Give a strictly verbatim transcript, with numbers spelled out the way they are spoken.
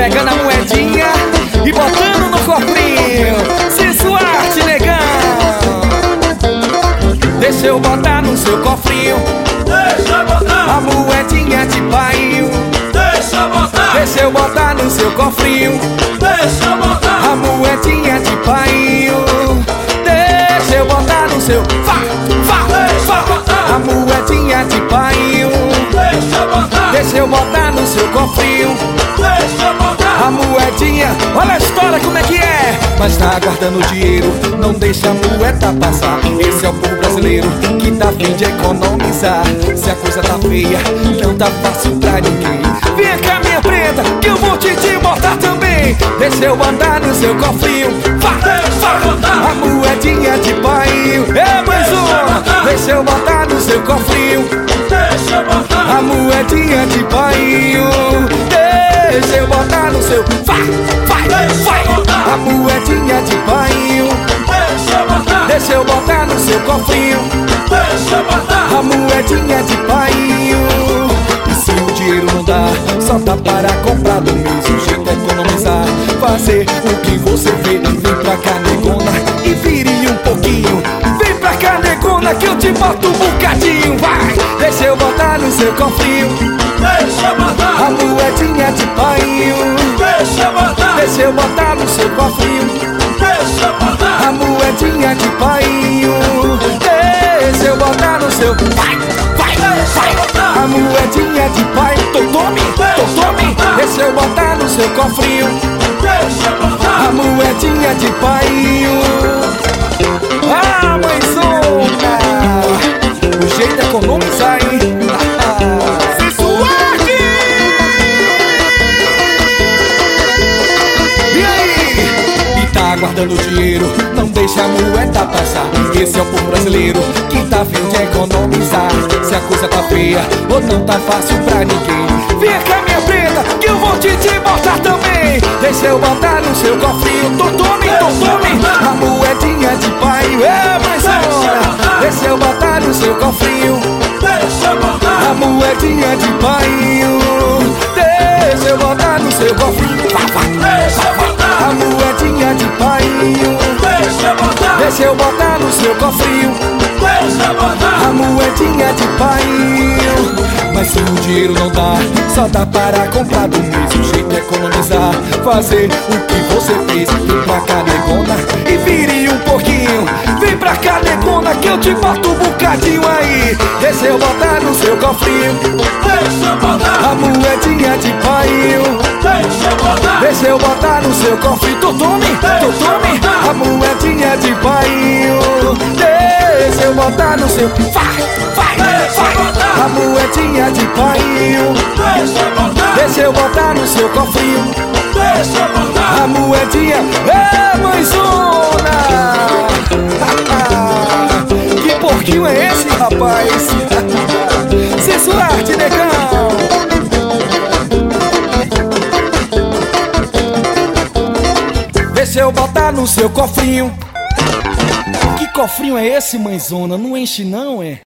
pegando a moedinha e botando no cofrinho. Sensuarte, negão. Deixa eu botar no seu cofrinho. Deixa eu botar a moedinha de painho. Deixa eu botar Deixa eu botar no seu cofrinho. Deixa eu botar a moedinha de painho. Deixa eu botar no seu Vá, vá, Deixa eu botar a moedinha de painho. Deixa eu botar Deixa eu botar no seu cofrinho. Deixa eu botar a moedinha. Olha a história como é que é. Mas tá guardando dinheiro, não deixa a moeda passar. Esse é o povo brasileiro que tá a fim de economizar. Se a coisa tá feia, não tá fácil pra ninguém. Vem cá, minha preta, que eu vou te, te botar também. Deixa eu botar no seu cofrinho. Vá, vá, a moedinha de painho. É, mãezona, deixa eu botar no seu cofrinho. Deixa eu botar a moedinha de painho. Deixa eu botar no seu Vai, vai, vai, a moedinha de painho. Deixa eu botar Deixa eu botar no seu cofrinho. Deixa eu botar a moedinha de painho. E se o dinheiro não dá, só dá para comprar do mesmo jeito, economizar, fazer o que você vê. Vem pra cá, negona, e vire um pouquinho. Vem pra cá, negona, que eu te boto um bocadinho. Vai, deixa eu botar no seu cofrinho. Deixa eu botar a moedinha de painho. Deixa eu botar Deixa eu botar no seu cofrinho. Deixa eu botar a moedinha de painho. Deixa eu botar no seu Vai, vai, vai, a moedinha de pai. Totome, totome. Deixa eu botar no seu cofrinho. Deixa eu botar a moedinha de painho. Ah, mãezona, o jeito é economizar, hein? Sensuarte! E aí? E tá guardando dinheiro, não deixa a moeda passar. Esse é o povo brasileiro que tá a fim de economizar. Se a coisa tá feia ou não tá fácil pra ninguém, vem cá, minha preta, que eu vou te, te botar também. Deixa eu botar no seu cofrinho. Totome, totome, a moedinha de painho. É, mãezona, deixa eu botar no seu cofrinho. Deixa eu botar a moedinha de painho. Deixa eu botar no seu cofrinho. Deixa eu botar a moedinha de painho. Deixa eu botar Deixa eu botar no seu cofrinho. Deixa eu botar a moedinha de painho. Mas se o dinheiro não dá, só dá para comprar do mesmo jeito, economizar, fazer o que você fez. Vem pra cá, negona, e vire um pouquinho. Vem pra cá, negona, que eu te boto um bocadinho aí. Deixa eu botar no seu cofrinho. Deixa eu botar a moedinha de painho. Deixa eu botar Deixa eu botar no seu cofrinho. Totome, totome, a moedinha de painho. Deixa eu botar no seu Vai, vai, vai, a moedinha de painho. Deixa eu botar Deixa eu botar no seu cofrinho. Deixa eu botar a moedinha. É, mãezona. Que porquinho é esse, rapaz? Sensuarte, negão. Deixa eu botar no seu cofrinho. Que cofrinho é esse, mãezona? Não enche não, é?